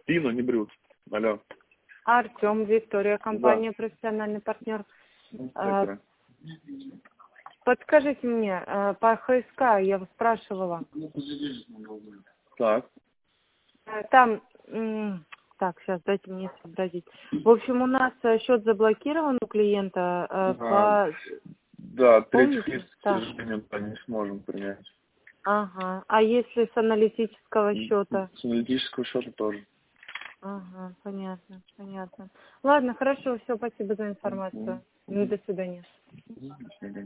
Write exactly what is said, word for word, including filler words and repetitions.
спину, не брют. Алло. Артем, Виктория, компания «Профессиональный партнер». А, подскажите мне, а, по ХСК я вас спрашивала. Так. А, Там, м, так, сейчас дайте мне сообразить. В общем, у нас а, счет заблокирован у клиента а, А, по... да, третьих Помните? лиц, к Так. сожалению, да, не сможем принять. Ага. А если с аналитического счета? С аналитического счета тоже. Ага, понятно, понятно. Ладно, хорошо, все, спасибо за информацию. Ну, до свидания. До свидания.